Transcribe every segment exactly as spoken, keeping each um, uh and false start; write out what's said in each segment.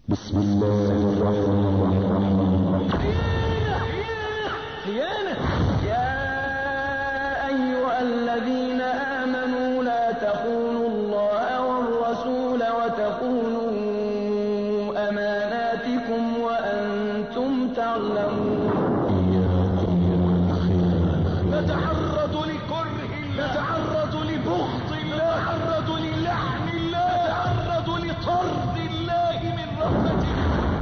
بسم الله الرحمن الرحيم. خيانة. يا أيها الذين آمنوا لا تخونوا الله والرسول وتخونوا أماناتكم وأنتم تعلمون. نتعرض لكره الله، نتعرض لبغض الله، نتعرض للعن الله، نتعرض لطرد الله من رحمته.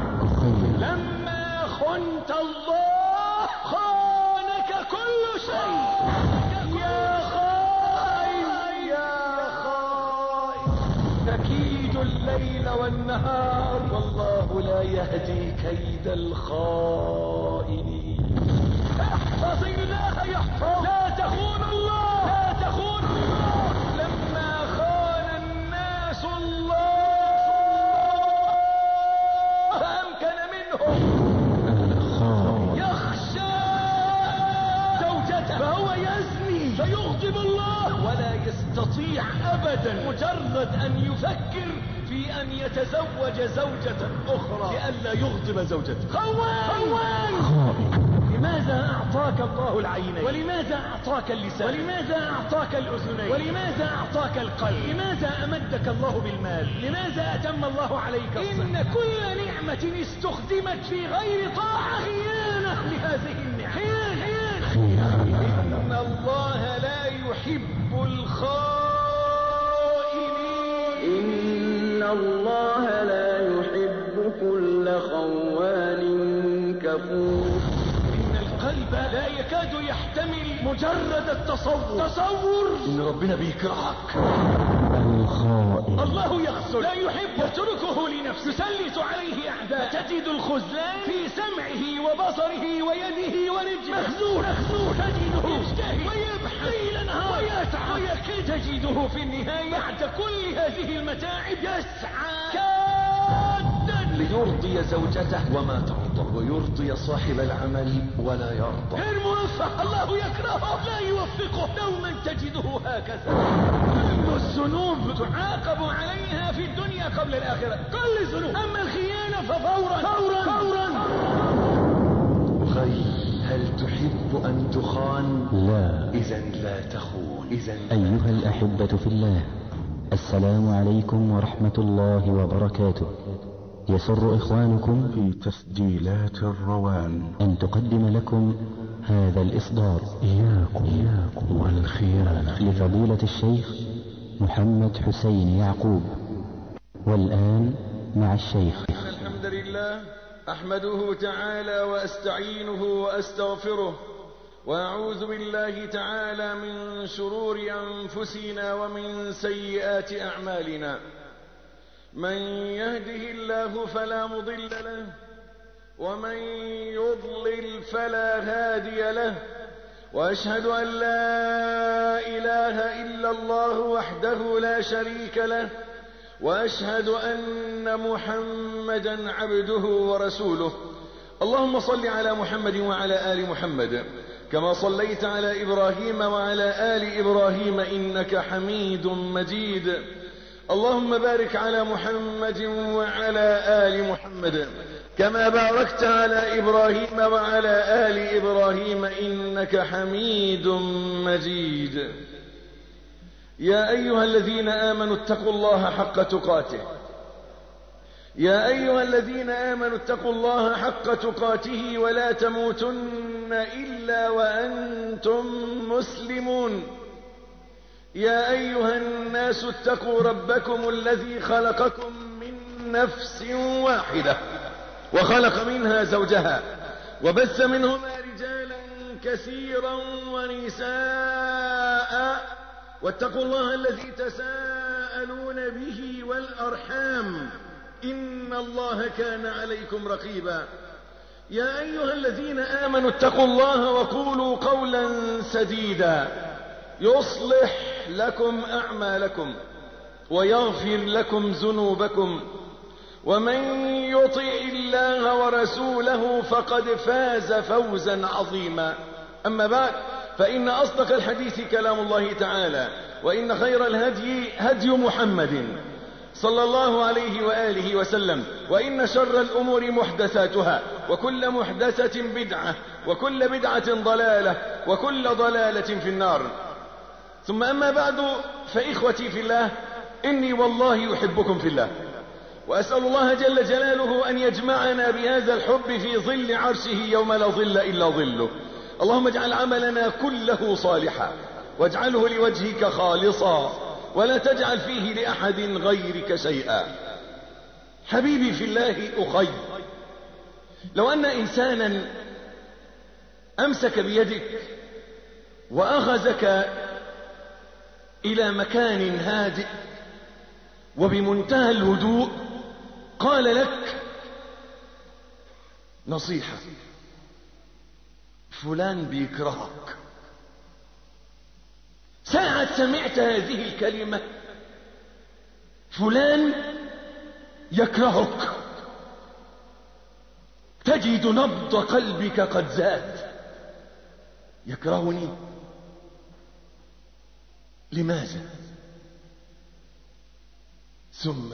لما خنت الله خانك كل شيء. يا خائن يا خائن، تكيد الليل والنهار والله لا يهدي كيد الخائنين. احفظ الله يحفظ. لا تخون الله، لا تخون الله. لما خان الناس الله فأمكن منهم يخشى زوجته فهو يزني فيغضب الله ولا يستطيع أبدا مجرد أن يفكر في أن يتزوج زوجة أخرى لئلا يغضب زوجته. خوان خوان. لماذا أعطاك الله العينين؟ ولماذا أعطاك اللسان؟ ولماذا أعطاك الأذنين؟ ولماذا أعطاك القلب؟ لماذا أمدك الله بالمال؟ لماذا أتم الله عليك الصحة؟ إن كل نعمة استخدمت في غير طاعة خيانة لهذه النعمة. خيانة. خيانة. إن الله لا يحب الخائنين. إن الله لا يحب كل خوان كفور. القلب لا يكاد يحتمل مجرد التصور. تصور ان ربنا بيكرهك. الخائن. الله يغسل لا يحب، يتركه لنفسه، يسلط عليه اعداء. تجد الخذلان في سمعه وبصره ويده ورجله. مخذول مخذول. تجده يجتهد ويبحث ليل نهار ويتعب ويكل. تجده في النهاية بعد كل هذه المتاعب يسعى كادا ليرضي زوجته وما ترضى، ويرضي صاحب العمل ولا يرضى. غير موفق، الله يكرهه لا يوفقه. دوما تجده هكذا. كل الذنوب تعاقب عليها في الدنيا قبل الآخرة، كل الذنوب. أما الخيانة ففورا فورا فورا. أخي، هل تحب أن تخان؟ لا. إذا لا تخون. إذا أيها الأحبة في الله، السلام عليكم ورحمة الله وبركاته. يسر إخوانكم في تسجيلات الروان أن تقدم لكم هذا الإصدار إياكم, إياكم والخيانة لفضيلة الشيخ محمد حسين يعقوب. والآن مع الشيخ. الحمد لله أحمده تعالى وأستعينه وأستغفره، وأعوذ بالله تعالى من شرور أنفسنا ومن سيئات أعمالنا. من يهده الله فلا مضل له، ومن يضلل فلا هادي له، وأشهد أن لا إله إلا الله وحده لا شريك له، وأشهد أن محمدا عبده ورسوله. اللهم صل على محمد وعلى آل محمد كما صليت على إبراهيم وعلى آل إبراهيم إنك حميد مجيد. اللهم بارك على محمد وعلى آل محمد كما باركت على إبراهيم وعلى آل إبراهيم إنك حميد مجيد. يا أيها الذين آمنوا اتقوا الله حق تقاته. يا أيها الذين آمنوا اتقوا الله حق تقاته ولا تموتن إلا وأنتم مسلمون. يا أيها الناس اتقوا ربكم الذي خلقكم من نفس واحدة وخلق منها زوجها وبث منهما رجالا كثيرا ونساء، واتقوا الله الذي تساءلون به والأرحام إن الله كان عليكم رقيبا. يا أيها الذين آمنوا اتقوا الله وقولوا قولا سديدا يصلح لكم أعمالكم ويغفر لكم ذنوبكم، ومن يطع الله ورسوله فقد فاز فوزا عظيما. أما بعد، فإن أصدق الحديث كلام الله تعالى، وإن خير الهدي هدي محمد صلى الله عليه وآله وسلم: وإن شر الأمور محدثاتها، وكل محدثة بدعة، وكل بدعة ضلالة، وكل ضلالة في النار. ثم أما بعد، فإخوتي في الله، إني والله يحبكم في الله، وأسأل الله جل جلاله أن يجمعنا بهذا الحب في ظل عرشه يوم لا ظل إلا ظله. اللهم اجعل عملنا كله صالحا، واجعله لوجهك خالصا، ولا تجعل فيه لأحد غيرك شيئا. حبيبي في الله أخي، لو أن إنسانا أمسك بيدك وأخذك إلى مكان هادئ وبمنتهى الهدوء قال لك: نصيحة، فلان بيكرهك. ساعة سمعت هذه الكلمة، فلان يكرهك، تجد نبض قلبك قد زاد. يكرهني؟ لماذا؟ ثم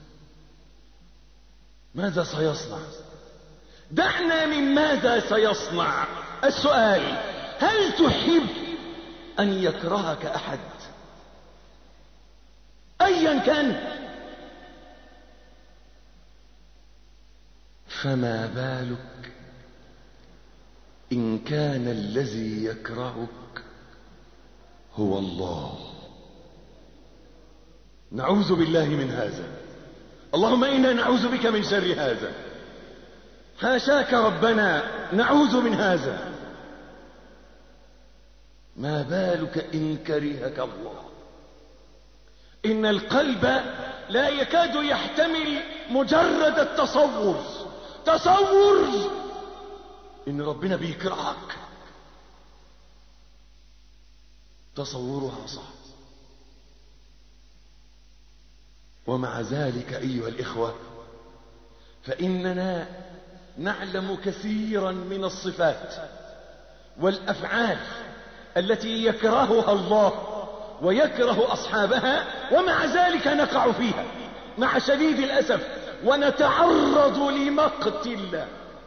ماذا سيصنع؟ دعنا من ماذا سيصنع. السؤال: هل تحب أن يكرهك أحد أيا كان؟ فما بالك إن كان الذي يكرهك هو الله. نعوذ بالله من هذا. اللهم إنا نعوذ بك من شر هذا. حاشاك ربنا، نعوذ من هذا. ما بالك إن كرهك الله؟ إن القلب لا يكاد يحتمل مجرد التصور. تصور إن ربنا بيكرهك، تصورها صعب. ومع ذلك أيها الإخوة، فإننا نعلم كثيرا من الصفات والأفعال التي يكرهها الله ويكره أصحابها، ومع ذلك نقع فيها مع شديد الأسف، ونتعرض لمقت الله،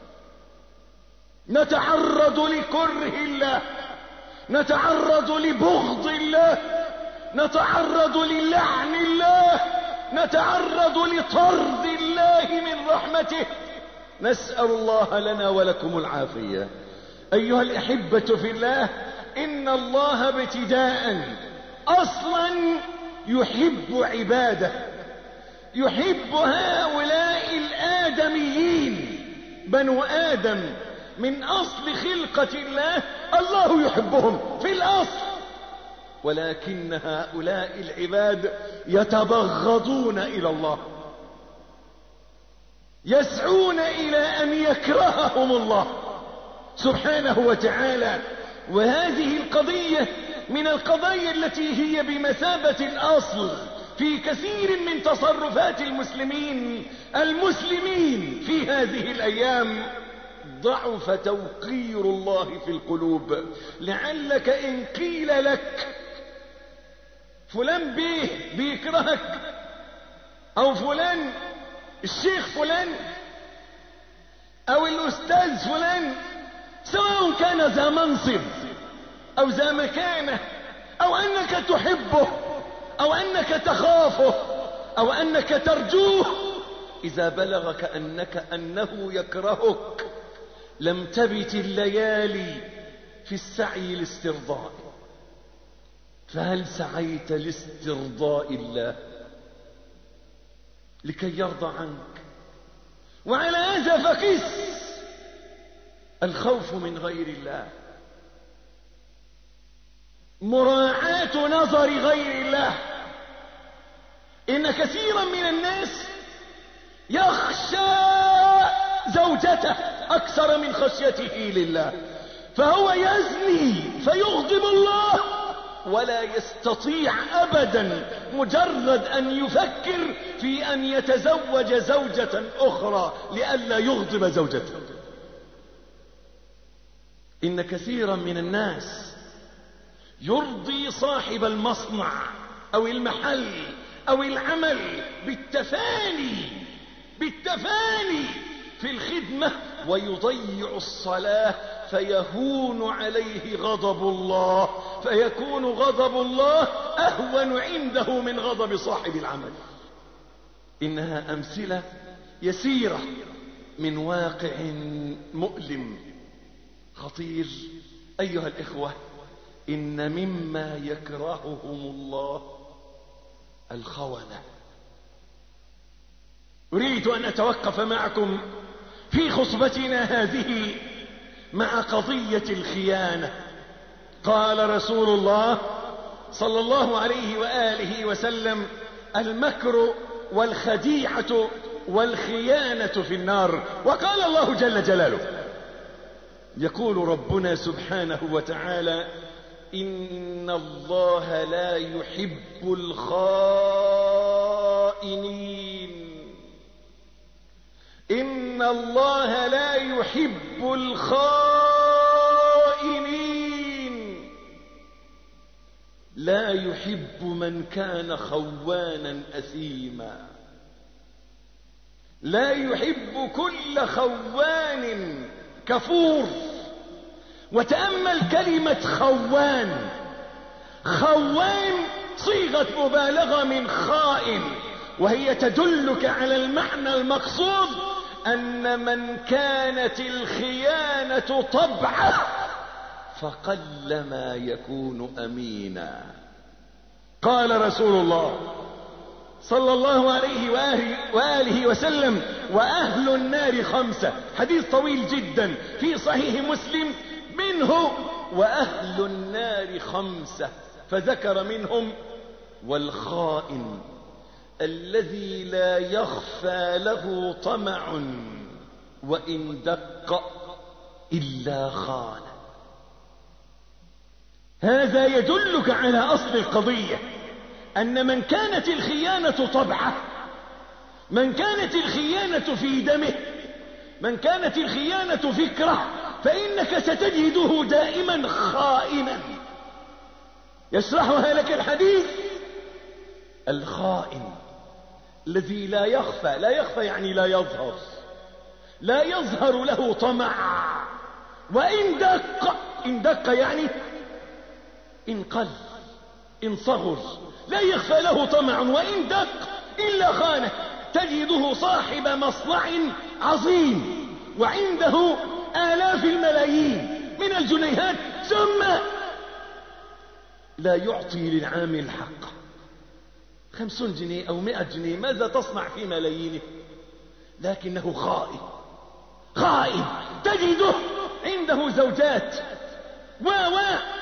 نتعرض لكره الله، نتعرض لبغض الله، نتعرض للعن الله، نتعرض لطرد الله من رحمته. نسأل الله لنا ولكم العافية. أيها الأحبة في الله، إن الله ابتداء أصلا يحب عباده، يحب هؤلاء الآدميين، بنو آدم من أصل خلقة الله، الله يحبهم في الأصل، ولكن هؤلاء العباد يتبغضون إلى الله، يسعون إلى أن يكرههم الله سبحانه وتعالى. وهذه القضية من القضايا التي هي بمثابة الأصل في كثير من تصرفات المسلمين المسلمين في هذه الأيام. ضعف توقير الله في القلوب. لعلك إن قيل لك فلان بيه بيكرهك، أو فلان الشيخ فلان، أو الأستاذ فلان، سواء كان ذا منصب أو ذا مكانة، أو أنك تحبه أو أنك تخافه أو أنك ترجوه، إذا بلغك أنك أنه يكرهك لم تبت الليالي في السعي لاسترضاء. فهل سعيت لاسترضاء الله لكي يرضى عنك؟ وعلى هذا فقس الخوف من غير الله، مراعاة نظر غير الله. إن كثيرا من الناس يخشى زوجته أكثر من خشيته لله، فهو يزني فيغضب الله، ولا يستطيع أبدا مجرد أن يفكر في أن يتزوج زوجة أخرى لئلا يغضب زوجته. إن كثيرا من الناس يرضي صاحب المصنع أو المحل أو العمل بالتفاني بالتفاني في الخدمة ويضيع الصلاة فيهون عليه غضب الله، فيكون غضب الله أهون عنده من غضب صاحب العمل. إنها أمثلة يسيرة من واقع مؤلم خطير. أيها الإخوة، إن مما يكرههم الله الخونة. أريد أن أتوقف معكم في خطبتنا هذه مع قضية الخيانة. قال رسول الله صلى الله عليه وآله وسلم: المكر والخديعة والخيانة في النار. وقال الله جل جلاله، يقول ربنا سبحانه وتعالى: إن الله لا يحب الخائنين إن الله لا يحب الخائنين لا يحب من كان خوانا أثيما، لا يحب كل خوان كفور. وتأمل كلمة خوان. خوان صيغة مبالغة من خائن، وهي تدلك على المعنى المقصود أن من كانت الخيانة طبعه فقلما يكون أمينا. قال رسول الله صلى الله عليه وآله, وآله وسلم: وأهل النار خمسة. حديث طويل جدا في صحيح مسلم منه: وأهل النار خمسة، فذكر منهم: والخائن الذي لا يخفى له طمع وإن دق إلا خان. هذا يدلك على أصل القضية، أن من كانت الخيانة طبعه، من كانت الخيانة في دمه، من كانت الخيانة فكرة، فإنك ستجده دائما خائنا. يشرحها لك الحديث: الخائن الذي لا يخفى، لا يخفى يعني لا يظهر، لا يظهر له طمع، وإن دق، إن دق يعني إن قل، إن صغر، لا يخفى له طمع، وإن دق إلا خانه. تجده صاحب مصنع عظيم وعنده آلاف الملايين من الجنيهات، ثم لا يعطي للعامل حقه. خمسون جنيه أو مئة جنيه، ماذا تصنع في ملايينه؟ لكنه خائن، خائن. تجده عنده زوجات و و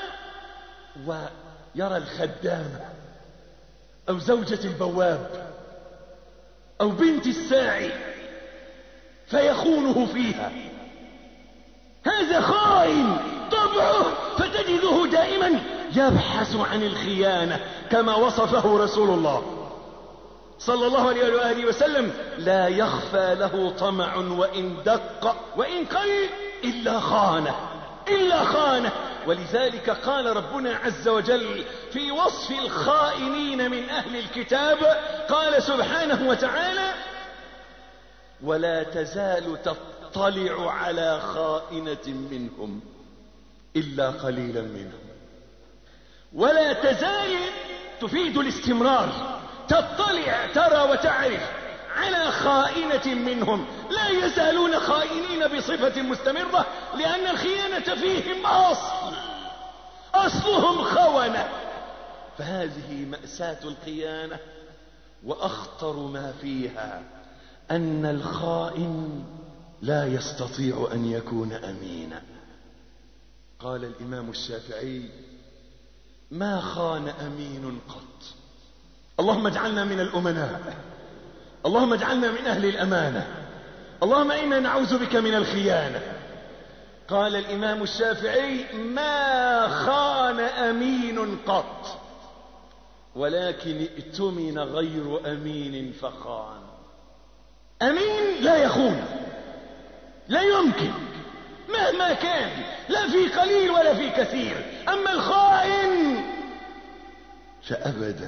ويرى الخدامة أو زوجة البواب أو بنت الساعي فيخونه فيها. هذا خائن طبعه، فتجده دائما يبحث عن الخيانة، كما وصفه رسول الله صلى الله عليه وآله وسلم: لا يخفى له طمع وإن دق وإن قل إلا خانه، إلا خانه. ولذلك قال ربنا عز وجل في وصف الخائنين من أهل الكتاب، قال سبحانه وتعالى: ولا تزال تطلع على خائنة منهم إلا قليلا منهم. ولا تزال تفيد الاستمرار، تطلع، ترى وتعرف على خائنة منهم، لا يزالون خائنين بصفة مستمرة، لأن الخيانة فيهم أصل، أصلهم خونة. فهذه مأساة الخيانة، وأخطر ما فيها أن الخائن لا يستطيع أن يكون أمينا. قال الإمام الشافعي: ما خان أمين قط. اللهم اجعلنا من الأمناء، اللهم اجعلنا من أهل الأمانة، اللهم إنا نعوذ بك من الخيانة. قال الإمام الشافعي: ما خان أمين قط، ولكن ائتمن غير أمين فخان. أمين لا يخون، لا يمكن مهما كان، لا في قليل ولا في كثير. أما الخائن فأبدا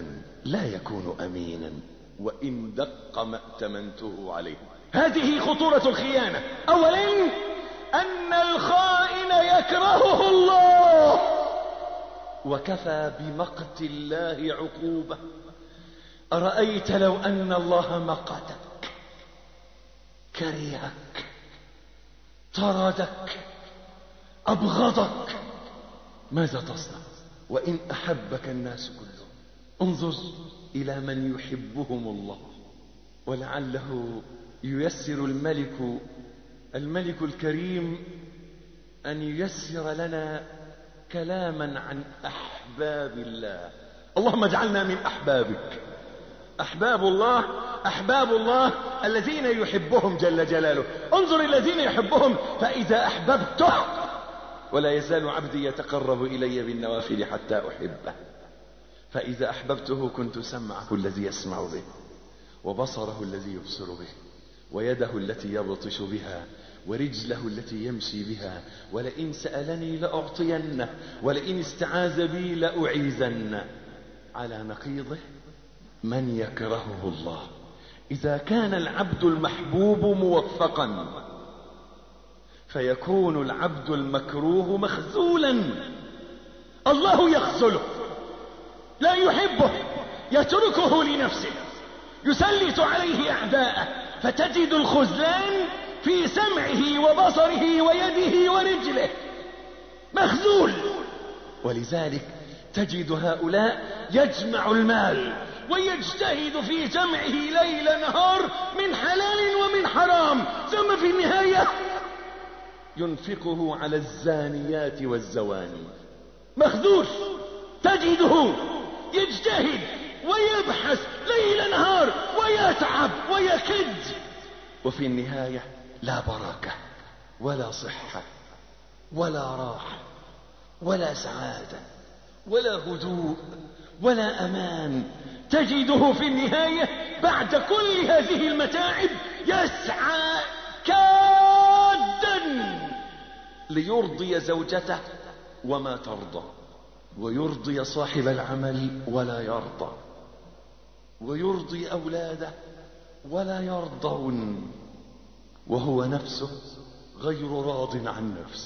لا يكون أمينا وإن دق ما ائتمنته عليه. هذه خطورة الخيانة. أولا أن الخائن يكرهه الله، وكفى بمقت الله عقوبة. أرأيت لو أن الله مقتك، كرهك، طردك، أبغضك، ماذا تصنع؟ وإن أحبك الناس كلهم، انظر إلى من يحبهم الله، ولعله ييسر الملك الملك الكريم أن ييسر لنا كلاما عن أحباب الله. اللهم اجعلنا من أحبابك. أحباب الله، أحباب الله الذين يحبهم جل جلاله. انظر الذين يحبهم، فإذا أحببته، ولا يزال عبدي يتقرب إلي بالنوافل حتى أحبه، فإذا أحببته كنت سمعه الذي يسمع به، وبصره الذي يبصر به، ويده التي يبطش بها، ورجله التي يمشي بها، ولئن سألني لأعطينه، ولئن استعاذ بي لأعيذنه. على نقيضه من يكرهه الله. إذا كان العبد المحبوب موفقا، فيكون العبد المكروه مخذولا. الله يخذله، لا يحبه، يتركه لنفسه، يسلط عليه أعداءه، فتجد الخذلان في سمعه وبصره ويده ورجله، مخذول. ولذلك تجد هؤلاء يجمع المال ويجتهد في جمعه ليل نهار من حلال ومن حرام، ثم في النهاية ينفقه على الزانيات والزواني، مخذول. تجده يجتهد ويبحث ليل نهار ويتعب ويكد، وفي النهاية لا بركة ولا صحة ولا راحة ولا سعادة ولا هدوء ولا أمان. تجده في النهاية بعد كل هذه المتاعب يسعى كادا ليرضي زوجته وما ترضى، ويرضي صاحب العمل ولا يرضى، ويرضي أولاده ولا يرضون، وهو نفسه غير راض عن نفسه.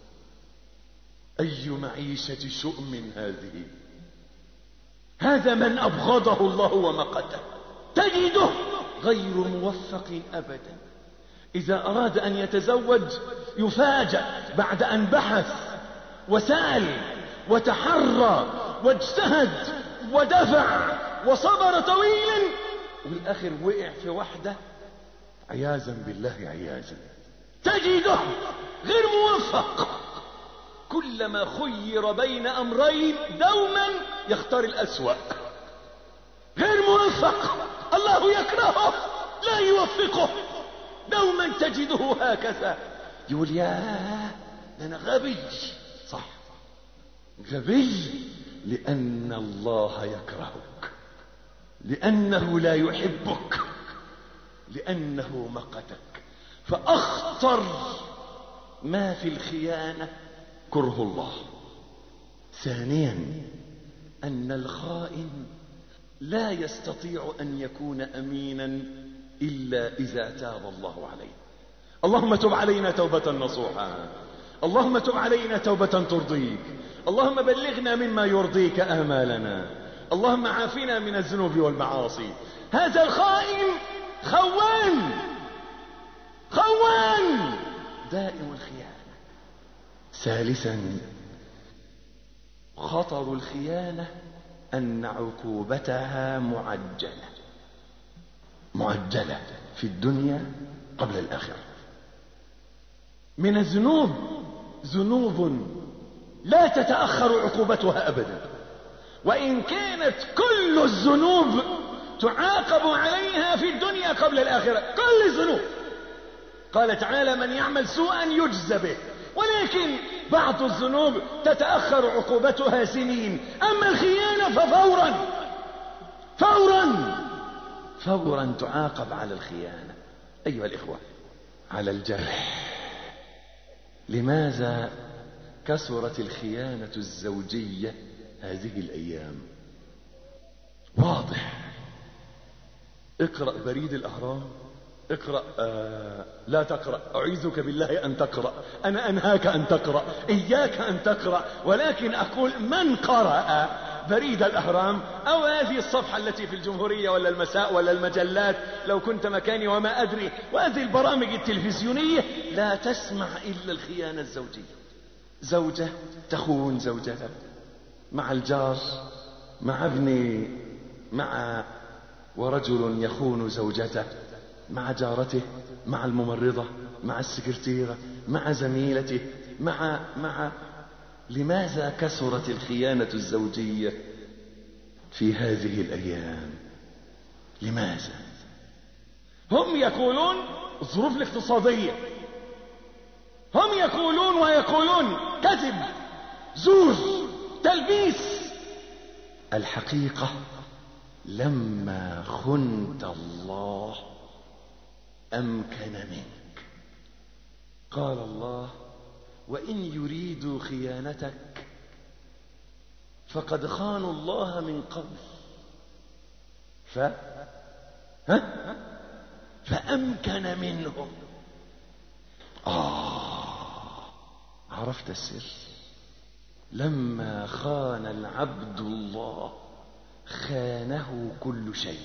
أي معيشة شؤم هذه. هذا من أبغضه الله ومقته. تجده غير موفق أبدا. إذا أراد أن يتزوج يفاجأ بعد أن بحث وسأل وتحرى واجتهد ودفع وصبر طويلا، والآخر وقع في وحدة، عياذا بالله عياذا. تجده غير موفق. كلما خير بين أمرين دوما يختار الأسوأ. غير موفق، الله يكرهه، لا يوفقه. دوما تجده هكذا، يقول يا أنا غبي. صح، غبي لأن الله يكرهك، لأنه لا يحبك، لأنه مقتك. فأخطر ما في الخيانة كره الله. ثانيا أن الخائن لا يستطيع أن يكون أمينا إلا إذا تاب الله عليه. اللهم تب علينا توبة نصوحا، اللهم تب علينا توبة ترضيك، اللهم بلغنا مما يرضيك آمالنا، اللهم عافنا من الذنوب والمعاصي. هذا الخائن خوان، خوان دائم الخيانة. ثالثا خطر الخيانة أن عقوبتها معجلة، معجلة في الدنيا قبل الآخرة. من الذنوب ذنوب لا تتأخر عقوبتها أبدا، وإن كانت كل الذنوب تعاقب عليها في الدنيا قبل الآخرة، كل الذنوب. قال تعالى من يعمل سوءا يجزى به، ولكن بعض الذنوب تتأخر عقوبتها سنين. أما الخيانة ففورا فورا فورا تعاقب على الخيانة. أيها الإخوة، على الجرح. لماذا كثرت الخيانة الزوجية هذه الأيام؟ واضح. اقرأ بريد الأهرام، اقرأ آه لا تقرأ، أعيذك بالله أن تقرأ، أنا أنهاك أن تقرأ، إياك أن تقرأ. ولكن أقول من قرأ بريد الأهرام أو هذه الصفحة التي في الجمهورية ولا المساء ولا المجلات لو كنت مكاني وما أدري، وهذه البرامج التلفزيونية، لا تسمع إلا الخيانة الزوجية. زوجة تخون زوجها مع الجار، مع ابن، مع ورجل يخون زوجته مع جارته، مع الممرضة، مع السكرتيرة، مع زميلته، مع مع لماذا كثرت الخيانة الزوجية في هذه الأيام؟ لماذا؟ هم يقولون الظروف الاقتصادية، هم يقولون ويقولون كذب، زور، تلبيس. الحقيقة لما خنت الله أمكن منك. قال الله: وإن يريدوا خيانتك فقد خانوا الله من قبل ف ها؟ فأمكن منهم. آه عرفت السر؟ لما خان العبد الله خانه كل شيء.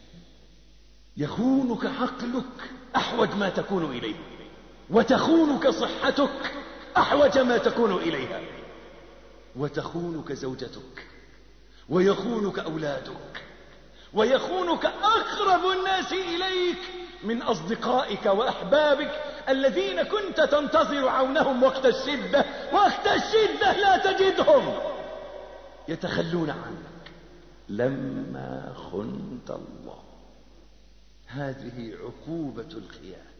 يخونك عقلك أحوج ما تكون إليه، وتخونك صحتك أحوج ما تكون إليها، وتخونك زوجتك، ويخونك أولادك، ويخونك أقرب الناس إليك من أصدقائك وأحبابك الذين كنت تنتظر عونهم وقت الشدة. وقت الشدة لا تجدهم، يتخلون عنك. لما خنت الله، هذه عقوبة الخيانة.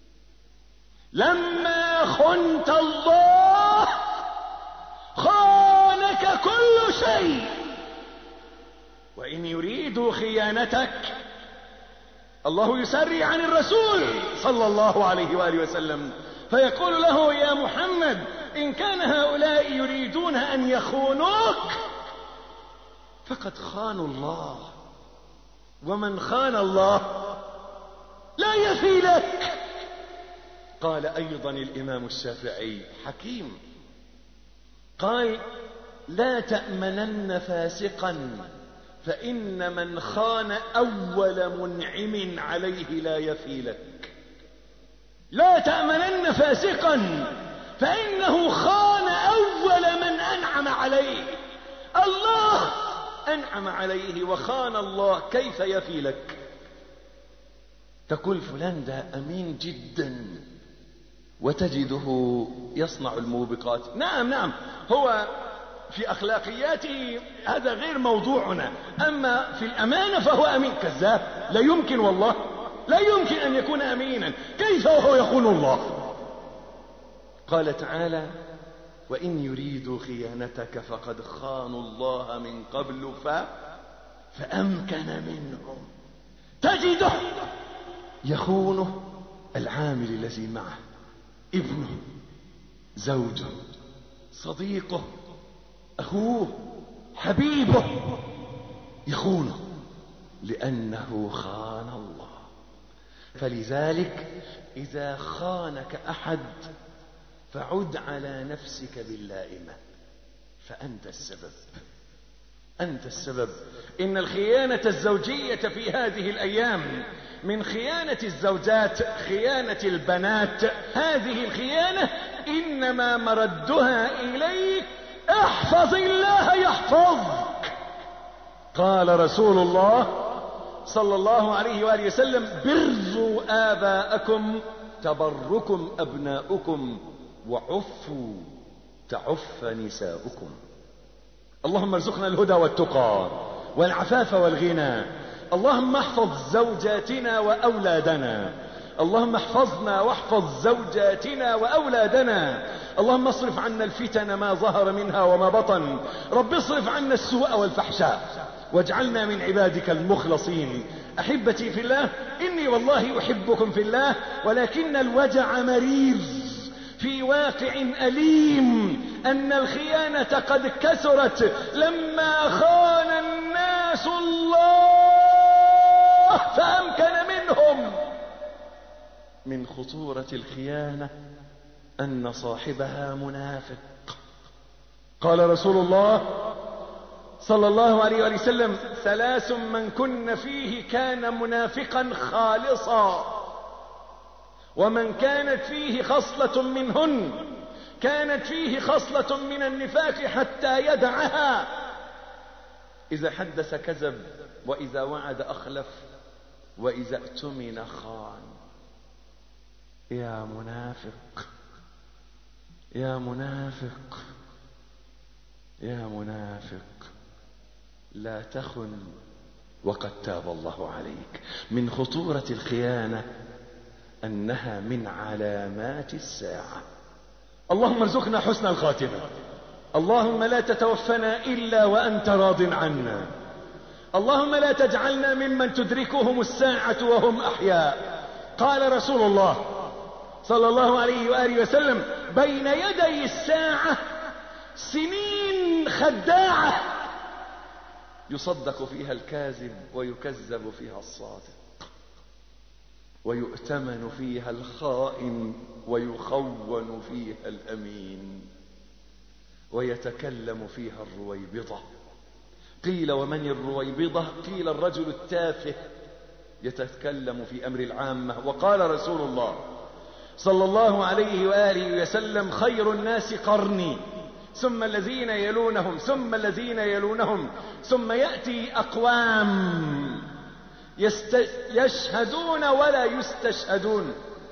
لما خنت الله خانك كل شيء. وإن يريدوا خيانتك، الله يسري عن الرسول صلى الله عليه وآله وسلم فيقول له: يا محمد، إن كان هؤلاء يريدون أن يخونوك فقد خانوا الله، ومن خان الله لا يفي لك. قال أيضا الإمام الشافعي حكيم، قال: لا تأمنن فاسقا، فإن من خان أول منعم عليه لا يفي لك. لا تأمنن فاسقا، فإنه خان أول من أنعم عليه. الله أنعم عليه وخان الله، كيف يفي لك؟ تقول فلان ده أمين جدا، وتجده يصنع الموبقات. نعم نعم، هو في أخلاقياته هذا غير موضوعنا، أما في الأمانة فهو أمين. كذاب، لا يمكن، والله لا يمكن أن يكون أمينا. كيف وهو يخون الله؟ قال تعالى: وإن يريدوا خيانتك فقد خانوا الله من قبل ف... فأمكن منهم. تجده يخونه العامل الذي معه، ابنه، زوجه، صديقه، أخوه، حبيبه، يخونه لأنه خان الله. فلذلك إذا خانك أحد فعد على نفسك باللائمة، فأنت السبب، أنت السبب. إن الخيانة الزوجية في هذه الأيام من خيانة الزوجات، خيانة البنات، هذه الخيانة إنما مردها إليك: احفظ الله يحفظك. قال رسول الله صلى الله عليه وآله وسلم: بروا آباءكم تبركم أبناؤكم، وعفوا تعف نساؤكم. اللهم ارزقنا الهدى والتقى والعفاف والغنى. اللهم احفظ زوجاتنا وأولادنا، اللهم احفظنا واحفظ زوجاتنا وأولادنا. اللهم اصرف عنا الفتن ما ظهر منها وما بطن. رب اصرف عنا السوء والفحشاء، واجعلنا من عبادك المخلصين. أحبتي في الله، إني والله أحبكم في الله، ولكن الوجع مرير في واقع أليم أن الخيانة قد كثرت. لما خان الناس الله الله فأمكن منهم. من خطورة الخيانة أن صاحبها منافق. قال رسول الله صلى الله عليه وسلم: ثلاث من كن فيه كان منافقا خالصا، ومن كانت فيه خصلة منهن كانت فيه خصلة من النفاق حتى يدعها: إذا حدث كذب، وإذا وعد أخلف، وإذا اؤتمن خان. يا منافق يا منافق يا منافق، لا تخن وقد تاب الله عليك. من خطورة الخيانة أنها من علامات الساعة. اللهم ارزقنا حسن الخاتمة. اللهم لا تتوفنا إلا وأنت راض عنا. اللهم لا تجعلنا ممن تدركهم الساعة وهم أحياء. قال رسول الله صلى الله عليه وآله وسلم: بين يدي الساعة سنين خداعة يصدق فيها الكاذب ويكذب فيها الصادق، ويؤتمن فيها الخائن ويخون فيها الأمين، ويتكلم فيها الرويبضة. قيل: ومن الرويبضة؟ قيل: الرجل التافه يتكلم في أمر العامة. وقال رسول الله صلى الله عليه وآله وسلم: خير الناس قرني، ثم الذين يلونهم، ثم الذين يلونهم، ثم يأتي أقوام يست... يشهدون ولا يستشهدون،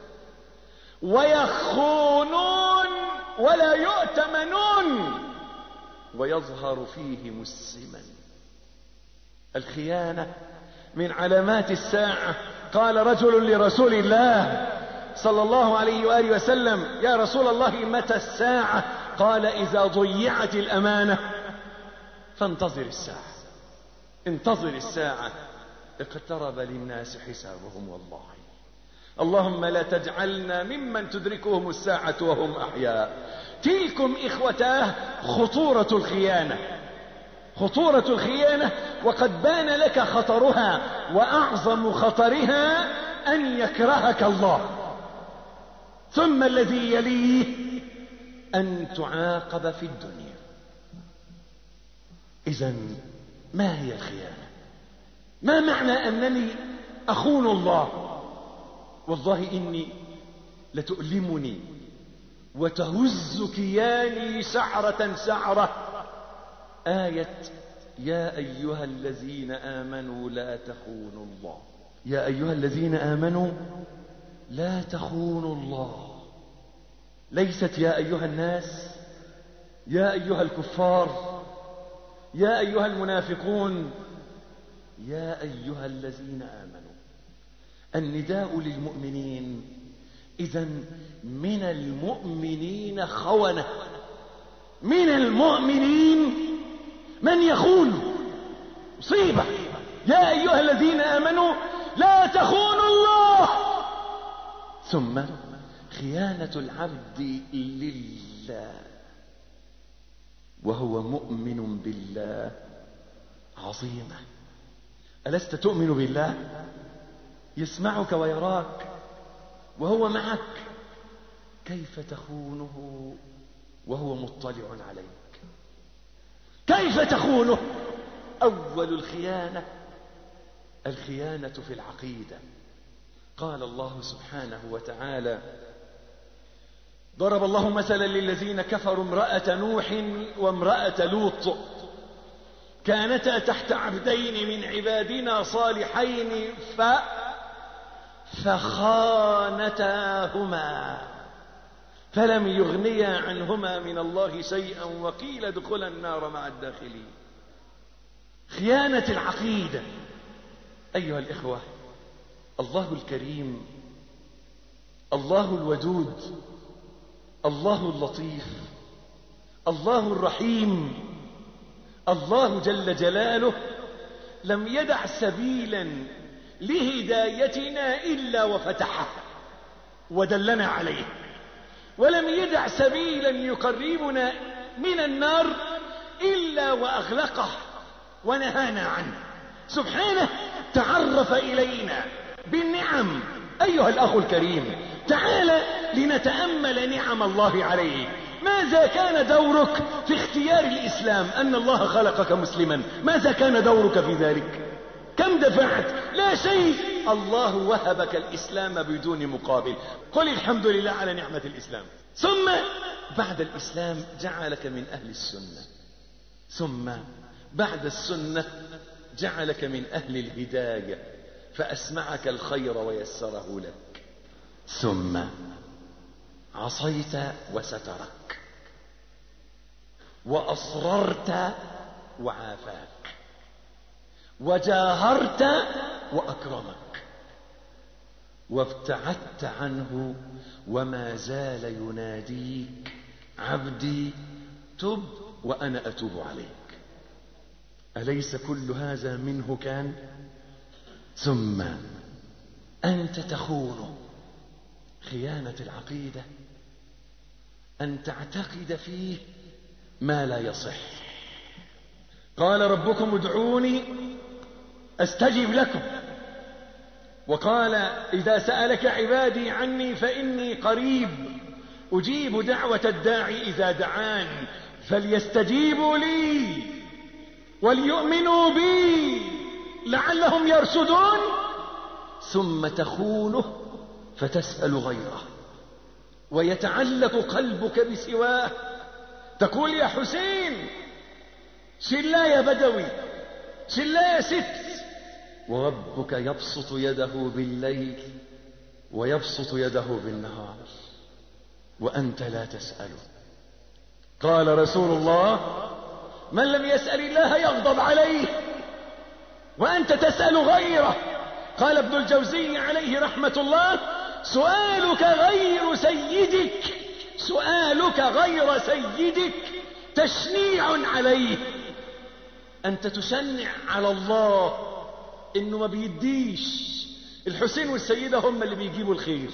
ويخونون ولا يؤتمنون، ويظهر فيهم السمن. الخيانة من علامات الساعة. قال رجل لرسول الله صلى الله عليه وآله وسلم: يا رسول الله متى الساعة؟ قال: إذا ضيعت الأمانة فانتظر الساعة. انتظر الساعة، اقترب للناس حسابهم. والله اللهم لا تجعلنا ممن تدركهم الساعة وهم أحياء. تلكم إخوتاه خطورة الخيانة. خطورة الخيانة، وقد بان لك خطرها، وأعظم خطرها أن يكرهك الله، ثم الذي يليه أن تعاقب في الدنيا. إذن ما هي الخيانة؟ ما معنى أنني أخون الله؟ والله إني لتؤلمني وتهز كياني سعرة سعرة آية: يا أيها الذين آمنوا لا تخونوا الله. يا أيها الذين آمنوا لا تخونوا الله. ليست يا أيها الناس، يا أيها الكفار، يا أيها المنافقون، يا أيها الذين آمنوا. النداء للمؤمنين. إذن من المؤمنين خونة، من المؤمنين من يخون. مصيبة. يا أيها الذين آمنوا لا تخونوا الله. ثم خيانة العبد لله وهو مؤمن بالله عظيمة. ألست تؤمن بالله؟ يسمعك ويراك وهو معك، كيف تخونه وهو مطلع عليك؟ كيف تخونه؟ أول الخيانة الخيانة في العقيدة. قال الله سبحانه وتعالى: ضرب الله مثلا للذين كفروا امرأة نوح وامرأة لوط كانتا تحت عبدين من عبادنا صالحين ف فخانتاهما فلم يغنيا عنهما من الله شيئا وقيل ادخلا النار مع الداخلين. خيانة العقيدة. أيها الإخوة، الله الكريم، الله الودود، الله اللطيف، الله الرحيم، الله جل جلاله لم يدع سبيلا لهدايتنا إلا وفتحه ودلنا عليه، ولم يدع سبيلا يقربنا من النار إلا وأغلقه ونهانا عنه. سبحانه تعرف إلينا بالنعم. أيها الأخ الكريم، تعال لنتأمل نعم الله عليك. ماذا كان دورك في اختيار الإسلام؟ أن الله خلقك مسلما، ماذا كان دورك في ذلك؟ كم دفعت؟ لا شيء. الله وهبك الإسلام بدون مقابل. قل الحمد لله على نعمة الإسلام. ثم بعد الإسلام جعلك من أهل السنة، ثم بعد السنة جعلك من أهل الهداية فأسمعك الخير ويسره لك، ثم عصيت وسترك، وأصررت وعافاك، وجاهرت وأكرمك، وابتعدت عنه وما زال يناديك عبدي تب وأنا أتوب عليك. أليس كل هذا منه كان؟ ثم أنت تخونه. خيانة العقيدة أن تعتقد فيه ما لا يصح. قال ربكم ادعوني أستجب لكم، وقال إذا سألك عبادي عني فإني قريب أجيب دعوة الداعي إذا دعان فليستجيبوا لي وليؤمنوا بي لعلهم يرشدون. ثم تخونه فتسأل غيره ويتعلق قلبك بسواه، تقول يا حسين شلا يا بدوي شلا يا ست، وربك يبسط يده بالليل ويبسط يده بالنهار وأنت لا تسأله. قال رسول الله من لم يسأل الله يغضب عليه وأنت تسأل غيره. قال ابن الجوزي عليه رحمة الله سؤالك غير سيدك سؤالك غير سيدك تشنيع عليه. أنت تشنع على الله إنه ما بيديش. الحسين والسيدة هم اللي بيجيبوا الخير.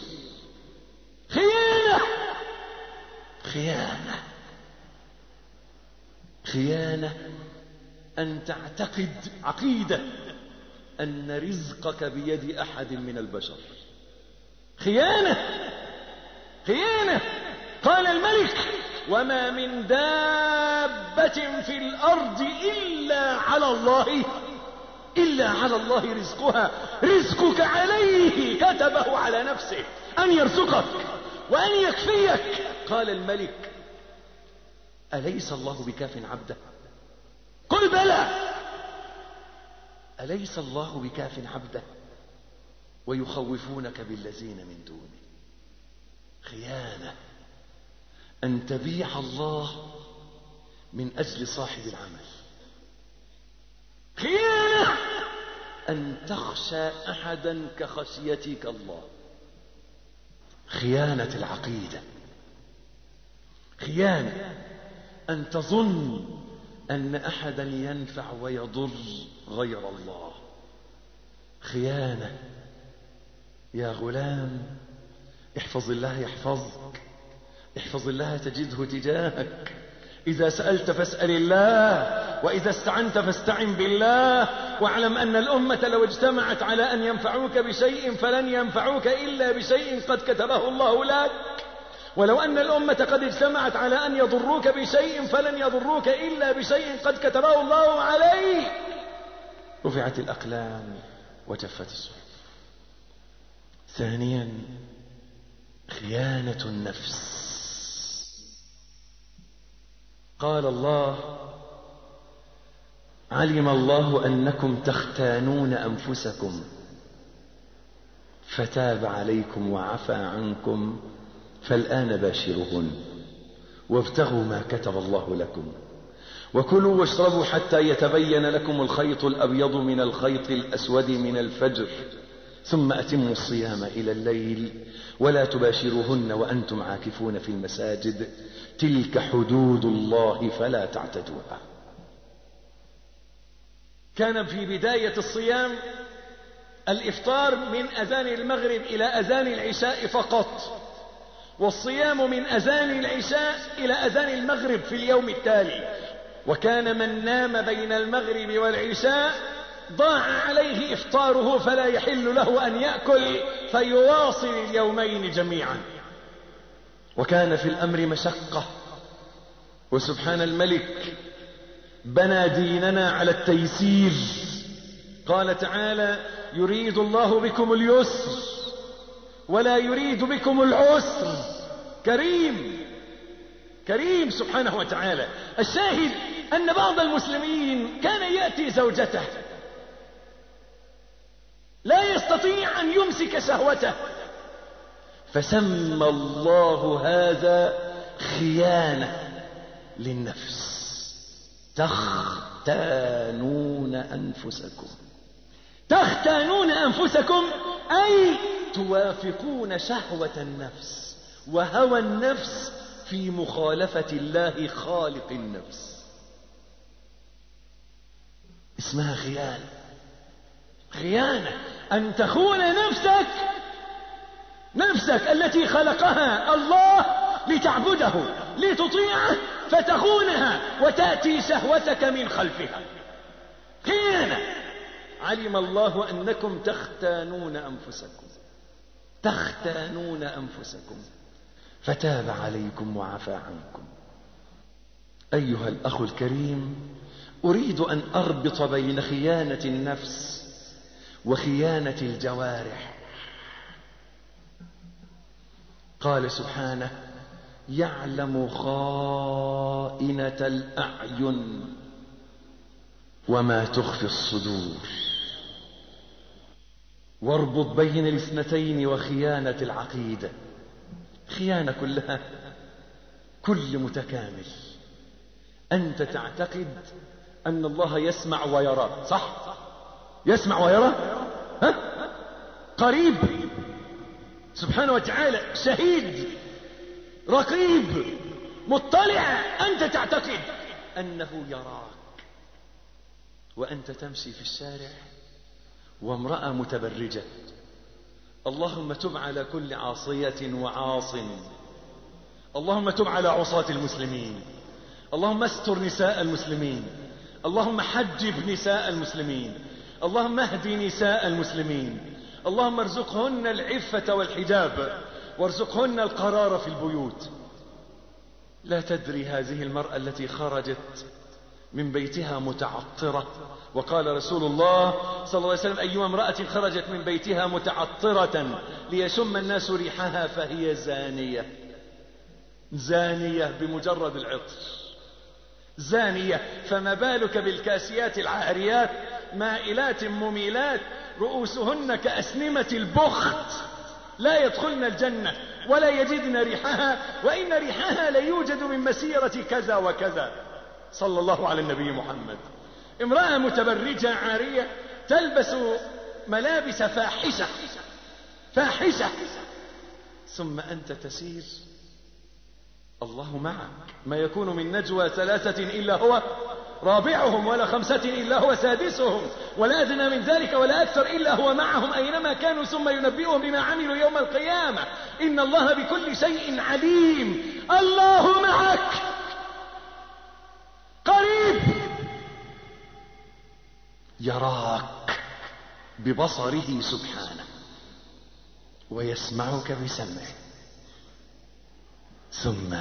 خيانة خيانة خيانة أن تعتقد عقيدة أن رزقك بيد أحد من البشر. خيانة خيانة. قال الملك وما من دابة في الأرض إلا على الله إلا على الله رزقها. رزقك عليه كتبه على نفسه أن يرزقك وأن يكفيك. قال الملك أليس الله بكاف عبده؟ قل بلى. أليس الله بكاف عبده ويخوفونك بالذين من دونه. خيانة أن تبيع الله من أجل صاحب العمل. خيانة أن تخشى أحدا كخشيتك الله. خيانة العقيدة. خيانة أن تظن أن أحدا ينفع ويضر غير الله. خيانة. يا غلام احفظ الله يحفظك، احفظ الله تجده تجاهك. إذا سألت فاسأل الله، وإذا استعنت فاستعن بالله، واعلم أن الأمة لو اجتمعت على أن ينفعوك بشيء فلن ينفعوك إلا بشيء قد كتبه الله لك، ولو أن الأمة قد اجتمعت على أن يضروك بشيء فلن يضروك إلا بشيء قد كتبه الله عليك. رفعت الأقلام وجفت الصحف. ثانيا خيانة النفس. قال الله علم الله أنكم تختانون أنفسكم فتاب عليكم وعفى عنكم فالآن باشرهن وابتغوا ما كتب الله لكم وكلوا واشربوا حتى يتبين لكم الخيط الأبيض من الخيط الأسود من الفجر ثم أتموا الصيام إلى الليل ولا تباشروهن وأنتم عاكفون في المساجد تلك حدود الله فلا تعتدوها. كان في بداية الصيام الإفطار من أذان المغرب إلى أذان العشاء فقط، والصيام من أذان العشاء إلى أذان المغرب في اليوم التالي. وكان من نام بين المغرب والعشاء ضاع عليه إفطاره فلا يحل له أن يأكل فيواصل اليومين جميعا. وكان في الأمر مشقة، وسبحان الملك بنى ديننا على التيسير. قال تعالى: يريد الله بكم اليسر ولا يريد بكم العسر. كريم كريم سبحانه وتعالى. الشاهد أن بعض المسلمين كان يأتي زوجته لا يستطيع أن يمسك شهوته، فسمى الله هذا خيانة للنفس. تختانون أنفسكم تختانون أنفسكم أي توافقون شهوة النفس وهوى النفس في مخالفة الله خالق النفس. اسمها خيانة. خيانة أن تخون نفسك نفسك التي خلقها الله لتعبده لتطيعه، فتخونها وتأتي شهوتك من خلفها. خيانة. علم الله أنكم تختانون أنفسكم تختانون أنفسكم فتاب عليكم وعفى عنكم. أيها الأخ الكريم، أريد أن أربط بين خيانة النفس وخيانة الجوارح. قال سبحانه: يعلم خائنة الأعين وما تخفي الصدور. واربط بين الاثنتين وخيانة العقيدة. خيانة كلها كل متكامل. أنت تعتقد أن الله يسمع ويرى، صح؟ يسمع ويرى، ها؟ قريب سبحانه وتعالى، شهيد رقيب مطلع. أنت تعتقد أنه يراك وأنت تمشي في الشارع وامرأة متبرجة. اللهم تب على كل عاصية وعاص. اللهم تب على عصاة المسلمين. اللهم استر نساء المسلمين. اللهم حجب نساء المسلمين. اللهم اهد نساء المسلمين. اللهم ارزقهن العفة والحجاب، وارزقهن القرار في البيوت. لا تدري هذه المرأة التي خرجت من بيتها متعطرة، وقال رسول الله صلى الله عليه وسلم: أيما امرأة خرجت من بيتها متعطرة ليشم الناس ريحها فهي زانية. زانية بمجرد العطر، زانية. فما بالك بالكاسيات العاريات مائلات مميلات رؤوسهن كأسنمة البخت، لا يدخلن الجنة ولا يجدن ريحها، وإن ريحها ليوجد من مسيرة كذا وكذا. صلى الله على النبي محمد. امرأة متبرجة عارية تلبس ملابس فاحشة فاحشة، ثم أنت تسير. الله معك. ما يكون من نجوى ثلاثة إلا هو رابعهم، ولا خمسة إلا هو سادسهم، ولا أدنى من ذلك ولا أكثر إلا هو معهم أينما كانوا، ثم ينبئهم بما عملوا يوم القيامة. إن الله بكل شيء عليم. الله معك قريب، يراك ببصره سبحانه ويسمعك بسمعه. ثم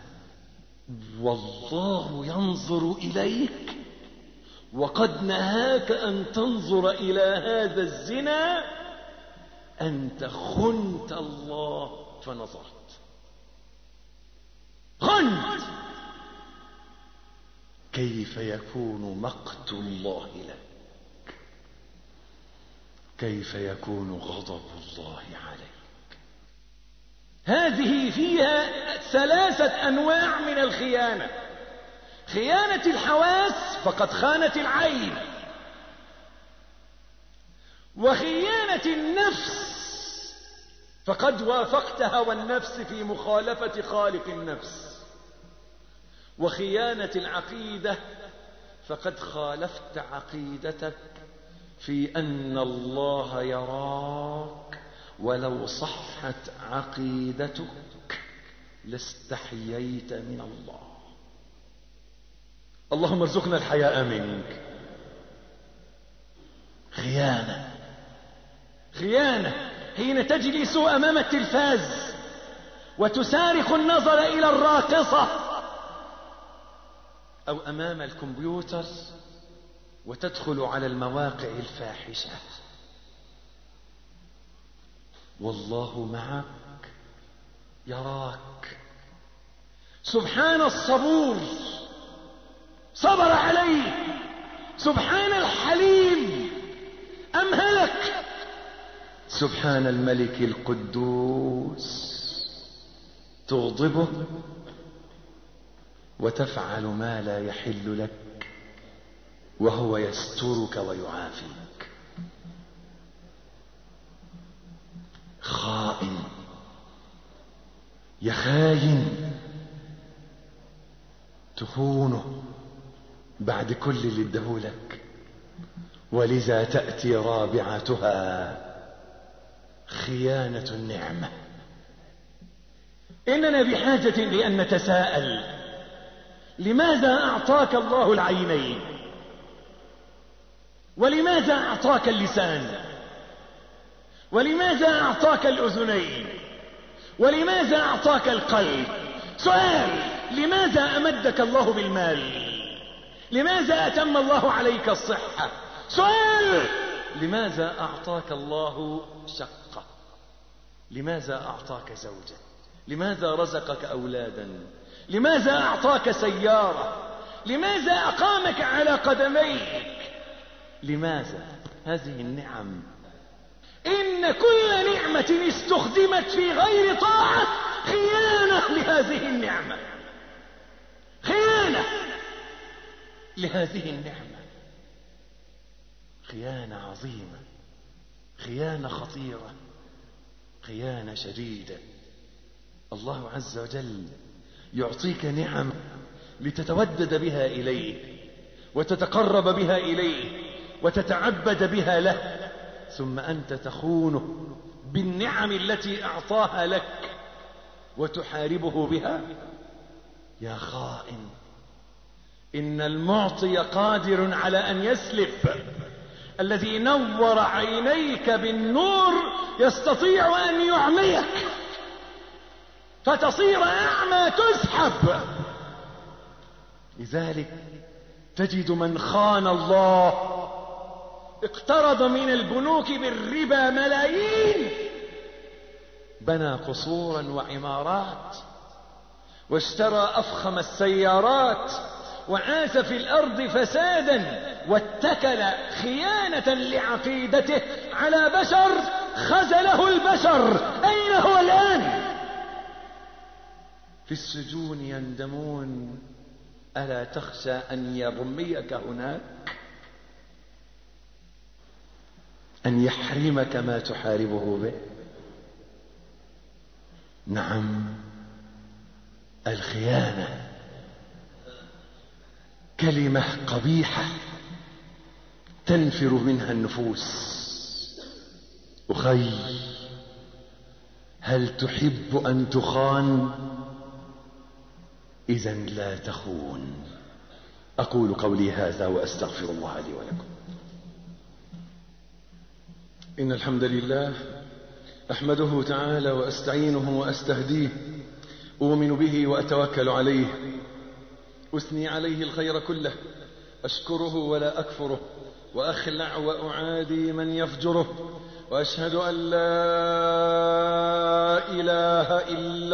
والله ينظر إليك وقد نهاك أن تنظر إلى هذا الزنا. أنت خنت الله فنظرت. خنت. كيف يكون مقت الله لك؟ كيف يكون غضب الله عليك؟ هذه فيها ثلاثة أنواع من الخيانة. خيانة الحواس فقد خانت العين، وخيانة النفس فقد وافقت هوى النفس في مخالفة خالق النفس، وخيانة العقيدة فقد خالفت عقيدتك في أن الله يراك، ولو صحت عقيدتك لاستحييت من الله. اللهم ارزقنا الحياء منك. خيانة. خيانة حين تجلس أمام التلفاز وتسارق النظر إلى الراقصة، أو أمام الكمبيوتر وتدخل على المواقع الفاحشة. والله معك يراك. سبحان الصبور صبر عليه، سبحان الحليم أمهلك، سبحان الملك القدوس تغضبه وتفعل ما لا يحل لك وهو يسترك ويعافيك. خائن يا خاين، تخونه بعد كل اللي ادهولك. ولذا تأتي رابعتها خيانة النعمة. إننا بحاجة لأن نتساءل: لماذا أعطاك الله العينين؟ ولماذا أعطاك اللسان؟ ولماذا أعطاك الأذنين؟ ولماذا أعطاك القلب؟ سؤال: لماذا أمدك الله بالمال؟ لماذا أتم الله عليك الصحة؟ سؤال: لماذا أعطاك الله شقة؟ لماذا أعطاك زوجة؟ لماذا رزقك أولادا؟ لماذا أعطاك سيارة؟ لماذا أقامك على قدميك؟ لماذا؟ هذه النعم. إن كل نعمة استخدمت في غير طاعة خيانة لهذه النعمة، خيانة لهذه النعمة، خيانة عظيمة، خيانة خطيرة، خيانة شديدة. الله عز وجل يعطيك نعم لتتودد بها إليه وتتقرب بها إليه وتتعبد بها له، ثم أنت تخونه بالنعم التي أعطاها لك وتحاربه بها. يا خائن، إن المعطي قادر على أن يسلب. الذي نور عينيك بالنور يستطيع أن يعميك فتصير أعمى تسحب. لذلك تجد من خان الله اقترض من البنوك بالربا ملايين، بنى قصورا وعمارات واشترى أفخم السيارات وعاش في الأرض فسادا، واتكل خيانة لعقيدته على بشر خذله البشر. أين هو الآن؟ في السجون يندمون. ألا تخشى أن يرميك هناك، أن يحرمك ما تحاربه به؟ نعم، الخيانة كلمة قبيحة تنفر منها النفوس. أخي، هل تحب أن تخان؟ إذن لا تخون. أقول قولي هذا وأستغفر الله لي ولكم. إن الحمد لله أحمده تعالى وأستعينه وأستهديه، أؤمن به وأتوكل عليه، أثني عليه الخير كله، أشكره ولا أكفره، وأخلع وأعادي من يفجره، وأشهد أن لا إله إلا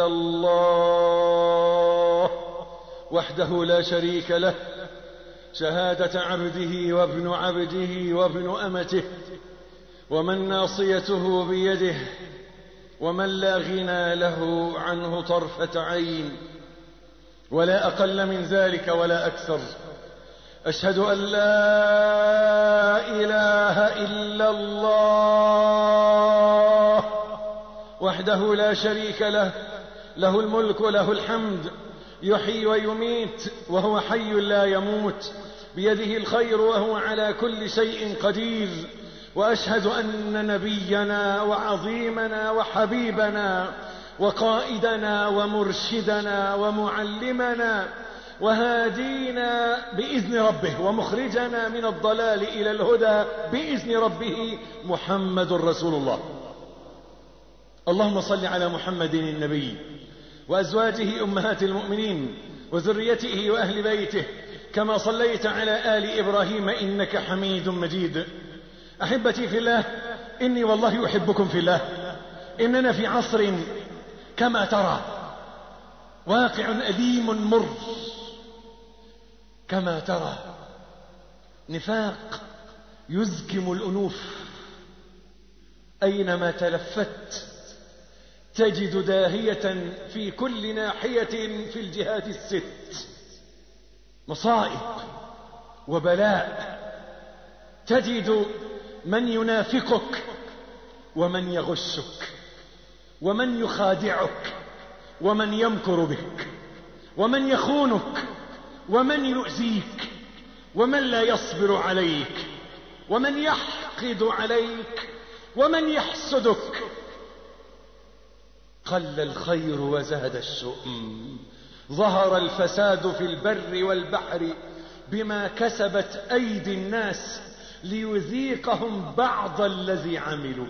الله وحده لا شريك له، شهادة عبده وابن عبده وابن أمته، ومن ناصيته بيده، ومن لا غنى له عنه طرفة عين، ولا أقل من ذلك ولا أكثر. أشهد أن لا إله إلا الله وحده لا شريك له، له الملك وله الحمد، يحيي ويميت وهو حي لا يموت، بيده الخير وهو على كل شيء قدير. وأشهد أن نبينا وعظيمنا وحبيبنا وقائدنا ومرشدنا ومعلمنا وهادينا بإذن ربه ومخرجنا من الضلال إلى الهدى بإذن ربه محمد رسول الله. اللهم صل على محمد النبي وأزواجه أمهات المؤمنين وذريته وأهل بيته كما صليت على آل إبراهيم إنك حميد مجيد. أحبتي في الله، إني والله أحبكم في الله. إننا في عصر كما ترى واقع أليم مر، كما ترى نفاق يزكم الأنوف. أينما تلفت تجد داهية في كل ناحية في الجهات الست، مصائب وبلاء. تجد من ينافقك ومن يغشك ومن يخادعك ومن يمكر بك ومن يخونك ومن يؤذيك ومن لا يصبر عليك ومن يحقد عليك ومن يحسدك. قل الخير وزهد الشؤم، ظهر الفساد في البر والبحر بما كسبت أيدي الناس ليذيقهم بعض الذي عملوا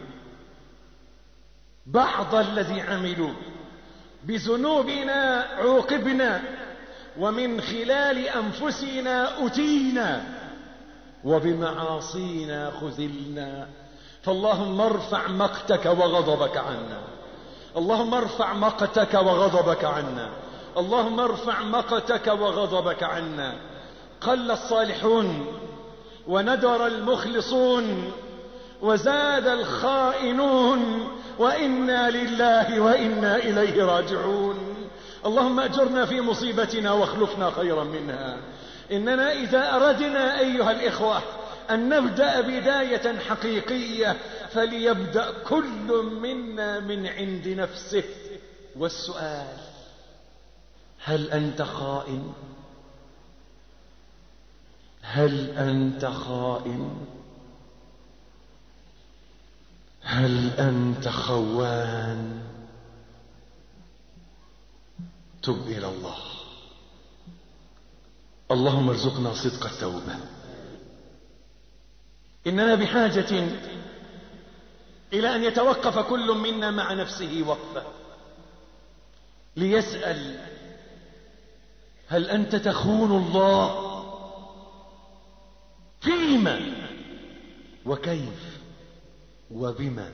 بعض الذي عملوا. بذنوبنا عوقبنا ومن خلال أنفسنا أتينا وبمعاصينا خذلنا. فاللهم ارفع مقتك وغضبك عنا، اللهم ارفع مقتك وغضبك عنا، اللهم ارفع مقتك وغضبك عنا. قل الصالحون وندر المخلصون وزاد الخائنون، وإنا لله وإنا إليه راجعون. اللهم أجرنا في مصيبتنا واخلفنا خيرا منها. إننا إذا أردنا أيها الإخوة أن نبدأ بداية حقيقية فليبدأ كل منا من عند نفسه. والسؤال: هل أنت خائن؟ هل أنت خائن؟ هل أنت خوان؟ تب إلى الله. اللهم ارزقنا صدق التوبة. إننا بحاجة إلى أن يتوقف كل منا مع نفسه وقفة ليسأل: هل أنت تخون الله؟ فيما وكيف وبما؟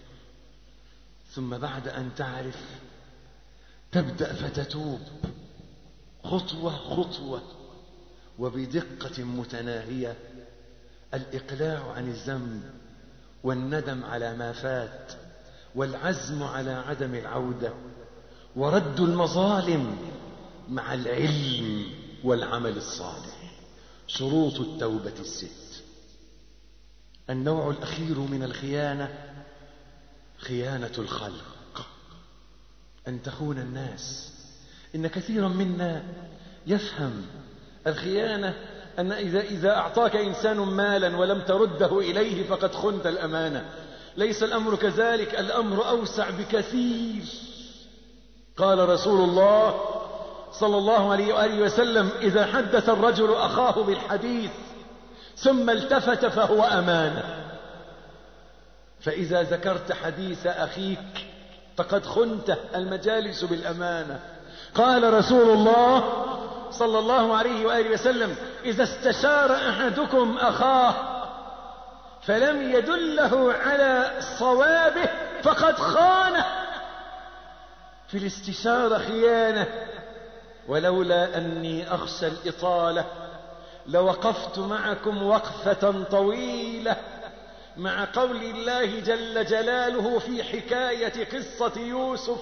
ثم بعد أن تعرف تبدأ فتتوب خطوة خطوة وبدقة متناهية. الإقلاع عن الذنب والندم على ما فات والعزم على عدم العودة ورد المظالم مع العلم والعمل الصالح. شروط التوبة الست. النوع الأخير من الخيانة خيانة الخلق، أن تخون الناس. إن كثيرا منا يفهم الخيانة أن إذا, إذا أعطاك إنسان مالا ولم ترده إليه فقد خنت الأمانة. ليس الأمر كذلك، الأمر أوسع بكثير. قال رسول الله صلى الله عليه وآله وسلم: إذا حدث الرجل أخاه بالحديث ثم التفت فهو أمانة. فإذا ذكرت حديث أخيك فقد خنته. المجالس بالأمانة. قال رسول الله صلى الله عليه وآله وسلم: إذا استشار أحدكم أخاه فلم يدله على صوابه فقد خانه. في الاستشارة خيانة. ولولا أني أخشى الإطالة لوقفت معكم وقفة طويلة مع قول الله جل جلاله في حكاية قصة يوسف.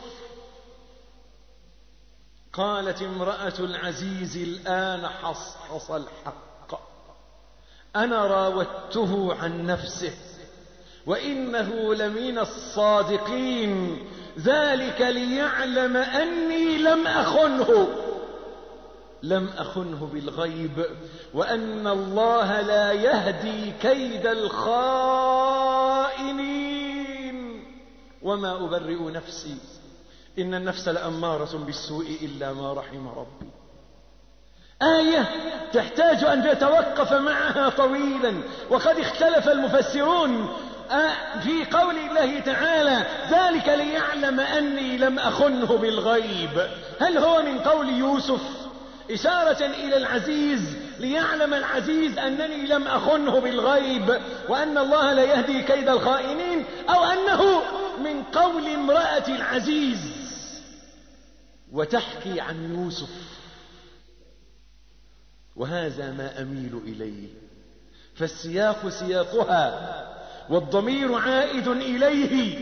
قالت امرأة العزيز الآن حصحص الحق، أنا راودته عن نفسه وإنه لمن الصادقين، ذلك ليعلم أني لم أخنه لم أخنه بالغيب وأن الله لا يهدي كيد الخائنين وما أبرئ نفسي إن النفس لأمارة بالسوء إلا ما رحم ربي. آية تحتاج أن تتوقف معها طويلا. وقد اختلف المفسرون في قول الله تعالى ذلك ليعلم أني لم أخنه بالغيب، هل هو من قول يوسف إشارة إلى العزيز ليعلم العزيز أنني لم أخنه بالغيب وأن الله لا يهدي كيد الخائنين، أو أنه من قول امرأة العزيز وتحكي عن يوسف؟ وهذا ما أميل إليه، فالسياق سياقها والضمير عائد إليه.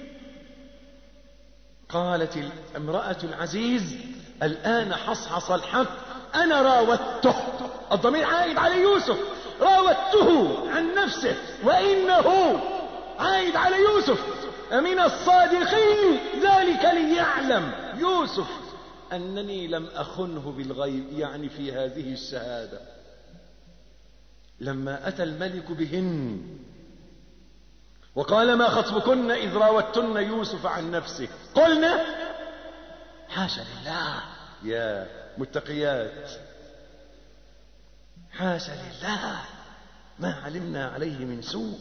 قالت امرأة العزيز الآن حصحص الحق أنا راودته، الضمير عائد على يوسف، راودته عن نفسه وإنه عائد على يوسف من الصادقين، ذلك ليعلم يوسف أنني لم أخنه بالغيب، يعني في هذه الشهادة. لما أتى الملك بهن وقال ما خطبكن إذ راوتن يوسف عن نفسه، قلنا حاشا لله، يا متقيات، حاشا لله ما علمنا عليه من سوء.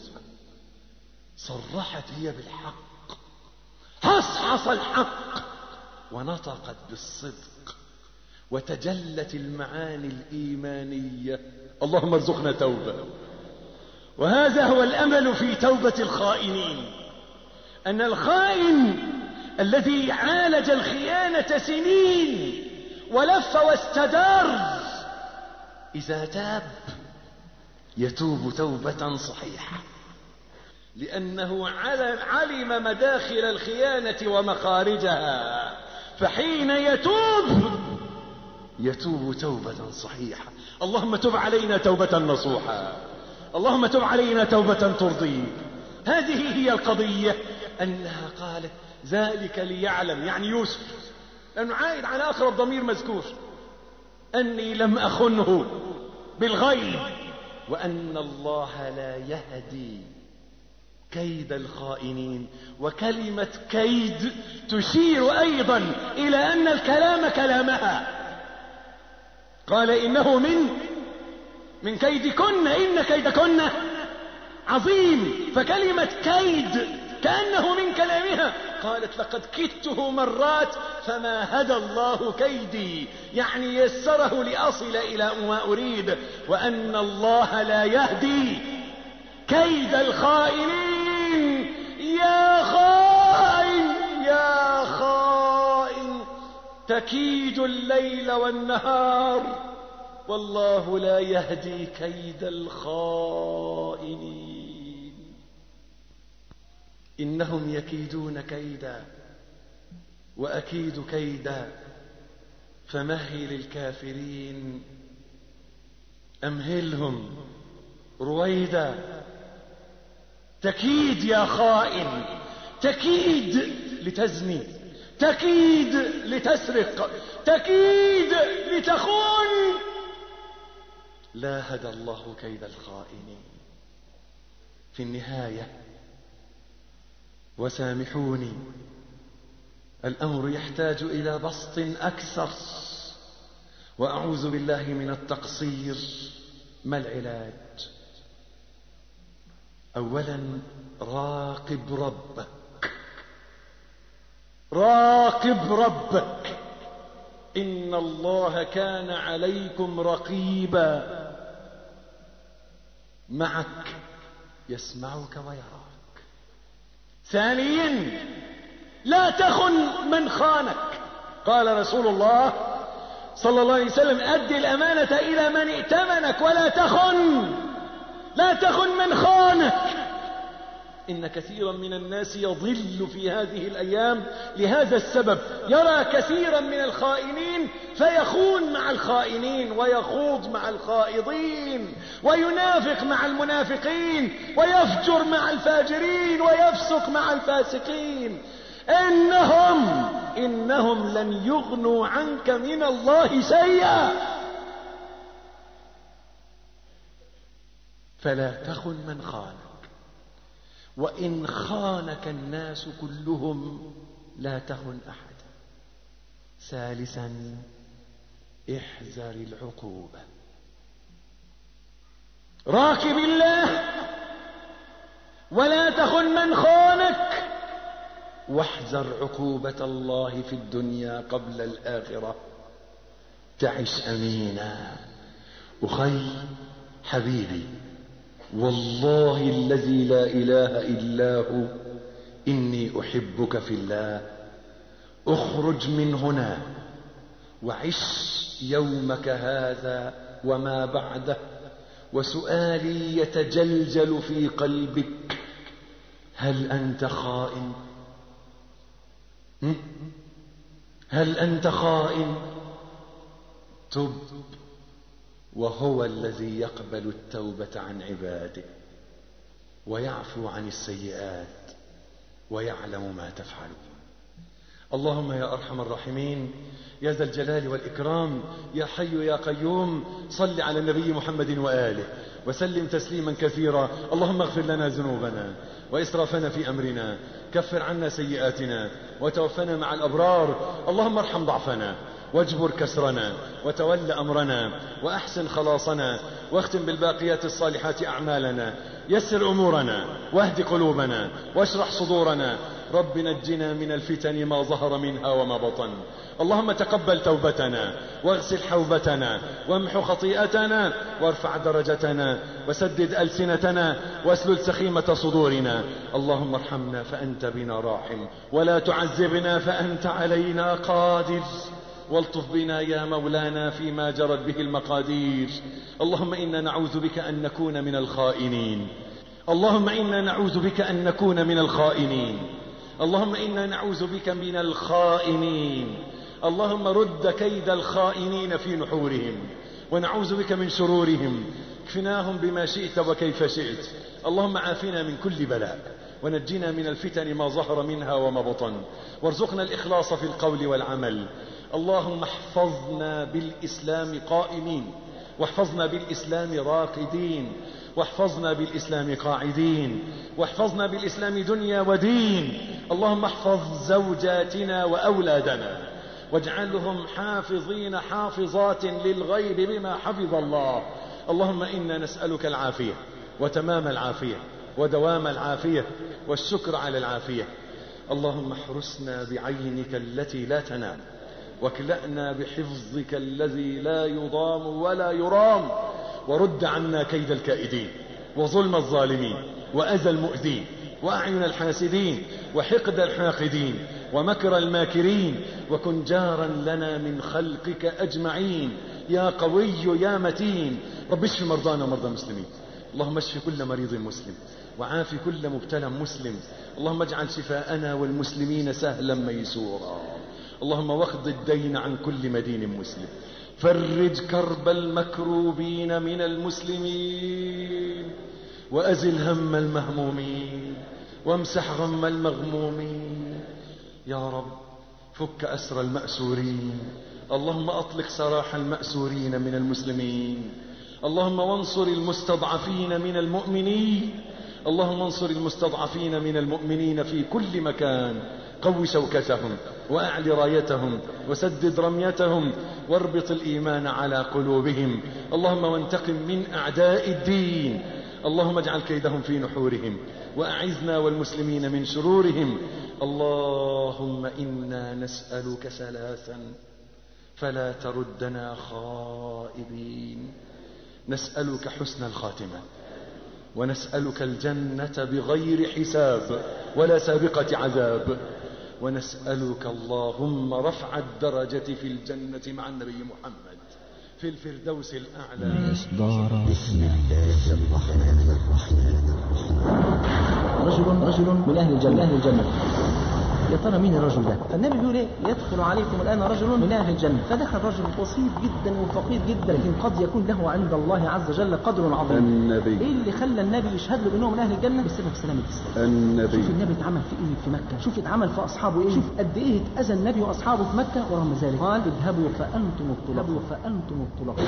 صرحت هي بالحق، حصحص الحق ونطقت بالصدق، وتجلت المعاني الإيمانية. اللهم ارزقنا توبة. وهذا هو الأمل في توبة الخائنين، أن الخائن الذي عالج الخيانة سنين ولف واستدار إذا تاب يتوب توبة صحيحة، لأنه علم مداخل الخيانة ومخارجها، فحين يتوب يتوب توبة صحيحة. اللهم تب علينا توبة نصوحا، اللهم تب علينا توبة ترضيك. هذه هي القضية، أنها قالت ذلك ليعلم، يعني يوسف، لأنه عائد على آخر الضمير مذكور، أني لم أخنه بالغيب وأن الله لا يهدي كيد الخائنين. وكلمة كيد تشير أيضا إلى أن الكلام كلامها. قال إنه من من كيدكن، إن كيدكن عظيم، فكلمة كيد كأنه من كلامها. قالت لقد كدته مرات فما هدى الله كيدي، يعني يسره لأصل إلى ما أريد، وأن الله لا يهدي كيد الخائنين. يا خائن يا خائن، تكيد الليل والنهار والله لا يهدي كيد الخائنين. إنهم يكيدون كيدا وأكيد كيدا فمهل الكافرين أمهلهم رويدا. تكيد يا خائن، تكيد لتزني، تكيد لتسرق، تكيد لتخون. لا هدى الله كيد الخائنين. في النهاية وسامحوني، الأمر يحتاج إلى بسط أكثر، وأعوذ بالله من التقصير. ما العلاج؟ أولا راقب ربك، راقب ربك. إن الله كان عليكم رقيبا، معك يسمعك ويراك. ثانيا لا تخن من خانك. قال رسول الله صلى الله عليه وسلم أد الأمانة إلى من ائتمنك ولا تخن، لا تخن من خانك. إن كثيرا من الناس يضل في هذه الأيام لهذا السبب، يرى كثيرا من الخائنين فيخون مع الخائنين ويخوض مع الخائضين وينافق مع المنافقين ويفجر مع الفاجرين ويفسق مع الفاسقين. إنهم إنهم لن يغنوا عنك من الله شيئا. فلا تخن من خانك، وإن خانك الناس كلهم لا تخن أحد. ثالثا احذر العقوبة. راكب الله ولا تخن من خانك، واحذر عقوبة الله في الدنيا قبل الآخرة. تعش أمينا. أخي حبيبي، والله الذي لا إله إلا هو إني أحبك في الله. اخرج من هنا وعش يومك هذا وما بعده، وسؤالي يتجلجل في قلبك: هل أنت خائن؟ هل أنت خائن؟ تب، وهو الذي يقبل التوبة عن عباده ويعفو عن السيئات ويعلم ما تفعلون. اللهم يا أرحم الراحمين، يا ذا الجلال والإكرام، يا حي يا قيوم، صل على النبي محمد وآله وسلم تسليما كثيرا. اللهم اغفر لنا ذنوبنا وإسرافنا في أمرنا، كفر عنا سيئاتنا وتوفنا مع الأبرار. اللهم ارحم ضعفنا واجبر كسرنا وتول أمرنا وأحسن خلاصنا، واختم بالباقيات الصالحات أعمالنا، يسر أمورنا واهد قلوبنا واشرح صدورنا. رب نجنا من الفتن ما ظهر منها وما بطن. اللهم تقبل توبتنا واغسل حوبتنا وامحو خطيئتنا وارفع درجتنا وسدد ألسنتنا واسلل سخيمة صدورنا. اللهم ارحمنا فأنت بنا راحم، ولا تعذبنا فأنت علينا قادر، والطف بنا يا مولانا فيما جرت به المقادير. اللهم إنا نعوذ بك أن نكون من الخائنين. اللهم إنا نعوذ بك أن نكون من الخائنين. اللهم إنا نعوذ بك من الخائنين. اللهم رد كيد الخائنين في نحورهم، ونعوذ بك من شرورهم. اكفناهم بما شئت وكيف شئت. اللهم عافنا من كل بلاء، ونجنا من الفتن ما ظهر منها وما بطن، وارزقنا الإخلاص في القول والعمل. اللهم احفظنا بالإسلام قائمين، واحفظنا بالإسلام راقدين، واحفظنا بالإسلام قاعدين، واحفظنا بالإسلام دنيا ودين. اللهم احفظ زوجاتنا وأولادنا، واجعلهم حافظين حافظات للغيب بما حفظ الله. اللهم إنا نسألك العافية وتمام العافية ودوام العافية والشكر على العافية. اللهم احرسنا بعينك التي لا تنام، واكلأنا بحفظك الذي لا يضام ولا يرام، ورد عنا كيد الكائدين وظلم الظالمين وأذى المؤذين وأعين الحاسدين وحقد الحاقدين ومكر الماكرين، وكن جارا لنا من خلقك أجمعين يا قوي يا متين. رب اشف مرضانا ومرضى المسلمين. اللهم اشف كل مريض مسلم، وعاف كل مبتلى مسلم. اللهم اجعل شفاءنا والمسلمين سهلا ميسورا. اللهم واقض الدين عن كل مدين مسلم، فرج كرب المكروبين من المسلمين، وأزل هم المهمومين، وامسح غم المغمومين. يا رب فك أسر المأسورين. اللهم أطلق سراح المأسورين من المسلمين. اللهم وانصر المستضعفين من المؤمنين. اللهم انصر المستضعفين من المؤمنين في كل مكان. قو شوكتهم وأعل رايتهم وسدد رميتهم، واربط الإيمان على قلوبهم. اللهم وانتقم من أعداء الدين. اللهم اجعل كيدهم في نحورهم، وأعزنا والمسلمين من شرورهم. اللهم إنا نسألك ثلاثا فلا تردنا خائبين. نسألك حسن الخاتمة، ونسألك الجنة بغير حساب ولا سابقة عذاب، ونسألك اللهم رفع الدرجة في الجنة مع النبي محمد في الفردوس الأعلى. إصدار بسم الله الرحمن الرحيم. رجل رجل من أهل الجنة, أهل الجنة. يا ترى مين الرجل ده؟ فالنبي بيقول ايه؟ يدخل عليكم الآن رجل من أهل الجنة. فدخل رجل بسيط جدا وفقير جدا، لكن قد يكون له عند الله عز وجل قدر عظيم. النبي. ايه اللي خلى النبي يشهد له بأنه من أهل الجنة؟ بسبب سلامة الإسلام. النبي. شوف النبي اتعمل في ايه في مكة، شوف اتعمل في أصحابه ايه، شوف قد ايه اتأذى النبي وأصحابه في مكة، ورغم ذلك قال اذهبوا فأنتم الطلقاء، فأنتم الطلقاء.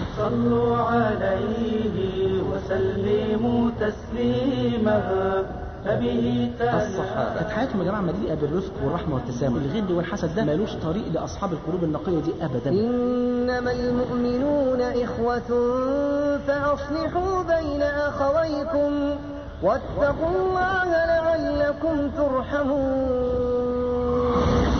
صلوا عليه وسلموا تسليما فبه الصحابة كانت حياتهم يا جماعة مليئة بالرفق والرحمة والتسامح. الغل والحسد ده مالوش طريق لأصحاب القلوب النقية دي أبدا. إنما المؤمنون إخوة فأصلحوا بين أخويكم واتقوا الله لعلكم ترحمون.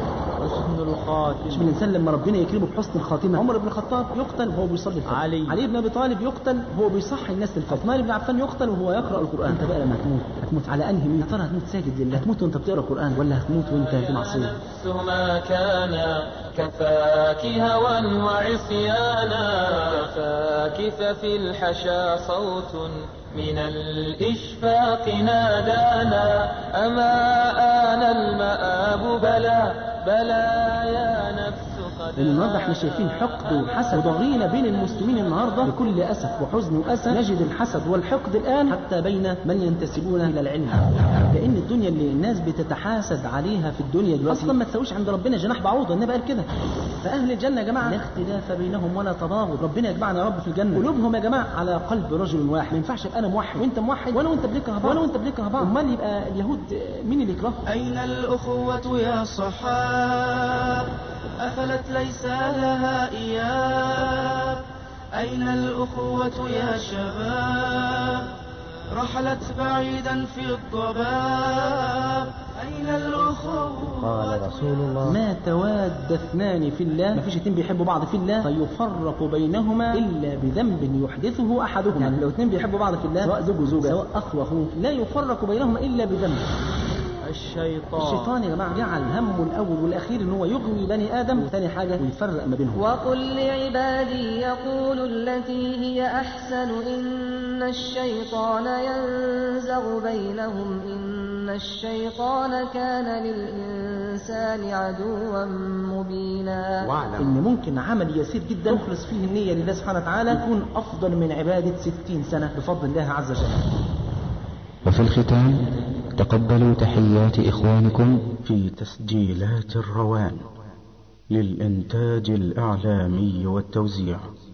مش من الإنسان لما ربنا يكرمه بحسن الخاتمة. عمر بن الخطاب يقتل وهو بيصلي الفجر. علي علي بن أبي طالب يقتل وهو بيصحي الناس للفجر. عثمان بن عفان يقتل وهو يقرأ القرآن. أنت بقى لما تموت هتموت على أنهي مين؟ يا ترى هتموت ساجد لله، هتموت وأنت بتقرأ القرآن، ولا هتموت وأنت في معصية؟ نفس ما كان كفاك هوى وعصيانا، كفاك ففي الحشا صوت من الإشفاق نادانا، أما آن المآب بلى بلى يا نفس قد. النهارده احنا شايفين حقد وحسد وضغينة بين المسلمين النهارده بكل أسف وحزن وأسى. نجد الحسد والحقد الآن حتى بين من ينتسبون إلى العلم، لأن الدنيا اللي الناس بتتحاسد عليها في الدنيا دلوقتي أصلا ما تساويش عند ربنا جناح بعوضة. النبي قال كده. فأهل الجنة يا جماعة لا اختلاف بينهم ولا تضاغط. ربنا يجمعنا يا رب في الجنة. قلوبهم يا جماعة على قلب رجل واحد. ما ينفعش يبقى أنا موحد وأنت موحد وأنا وأنت بنكره بعض وأنا وأنت بنكره بعض. أمال يبقى اليهود مين اللي يكرههم؟ أين الأخوة يا صحاب أفلت ليس لها إياب؟ أين الأخوة يا شباب رحلت بعيدا في الضباب؟ أين الأخوة؟ قال رسول الله ما تواد اثنان في الله، ما فيش اتنين بيحبوا بعض في الله فيفرق بينهما إلا بذنب يحدثه أحدهما. يعني لو اتنين بيحبوا بعض في الله سواء زوج وزوجة سواء أخ وأخوه لا يفرق بينهما إلا بذنب. الشيطان الشيطان يا جماعة جعل همه الأول والأخير إن هو يغوي بني آدم، وثاني حاجة ويفرق ما بينهم. وقل لعبادي يقولوا التي هي أحسن إن الشيطان ينزغ بينهم إن الشيطان كان للإنسان عدوا مبينا. واعلم إن ممكن عمل يسير جدا يخلص فيه النية لله سبحانه وتعالى يكون أفضل من عبادة ستين سنة بفضل الله عز وجل. وفي الختام تقبلوا تحيات إخوانكم في تسجيلات الروان للإنتاج الإعلامي والتوزيع.